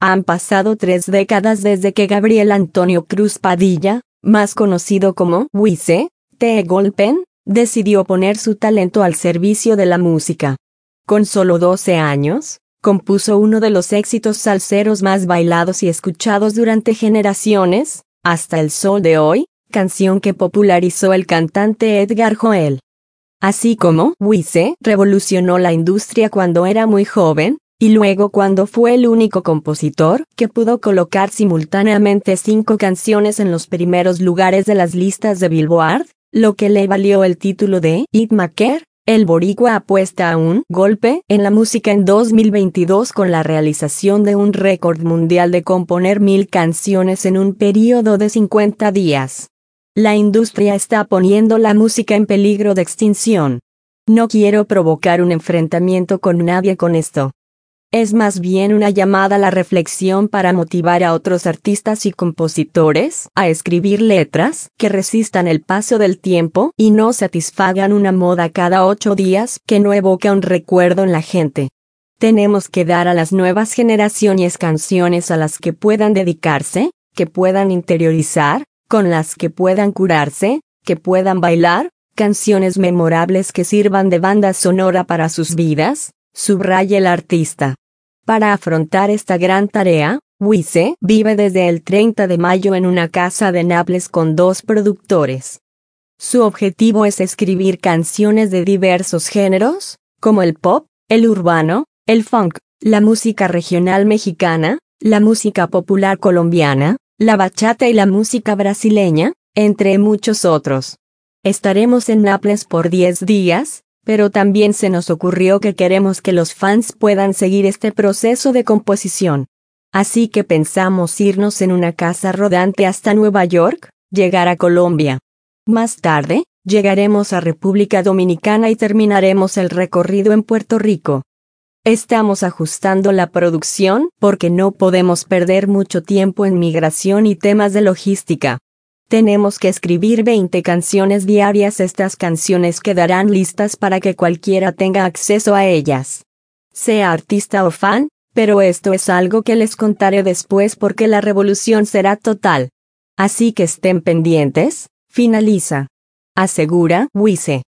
Han pasado 3 décadas desde que Gabriel Antonio Cruz Padilla, más conocido como Wiese, The Golpen, decidió poner su talento al servicio de la música. Con solo 12 años, compuso uno de los éxitos salseros más bailados y escuchados durante generaciones, Hasta el sol de hoy, canción que popularizó el cantante Edgar Joel. Así como Wiese revolucionó la industria cuando era muy joven, y luego cuando fue el único compositor que pudo colocar simultáneamente 5 canciones en los primeros lugares de las listas de Billboard, lo que le valió el título de Hitmaker, el boricua apuesta a un golpe en la música en 2022 con la realización de un récord mundial de componer 1000 canciones en un periodo de 50 días. La industria está poniendo la música en peligro de extinción. No quiero provocar un enfrentamiento con nadie con esto. Es más bien una llamada a la reflexión para motivar a otros artistas y compositores a escribir letras que resistan el paso del tiempo y no satisfagan una moda cada 8 días que no evoca un recuerdo en la gente. Tenemos que dar a las nuevas generaciones canciones a las que puedan dedicarse, que puedan interiorizar, con las que puedan curarse, que puedan bailar, canciones memorables que sirvan de banda sonora para sus vidas, subraya el artista. Para afrontar esta gran tarea, Wiese vive desde el 30 de mayo en una casa de Nápoles con 2 productores. Su objetivo es escribir canciones de diversos géneros, como el pop, el urbano, el funk, la música regional mexicana, la música popular colombiana, la bachata y la música brasileña, entre muchos otros. Estaremos en Nápoles por 10 días, pero también se nos ocurrió que queremos que los fans puedan seguir este proceso de composición. Así que pensamos irnos en una casa rodante hasta Nueva York, llegar a Colombia. Más tarde, llegaremos a República Dominicana y terminaremos el recorrido en Puerto Rico. Estamos ajustando la producción porque no podemos perder mucho tiempo en migración y temas de logística. Tenemos que escribir 20 canciones diarias. Estas canciones quedarán listas para que cualquiera tenga acceso a ellas. Sea artista o fan, pero esto es algo que les contaré después porque la revolución será total. Así que estén pendientes, finaliza. Asegura Wiese.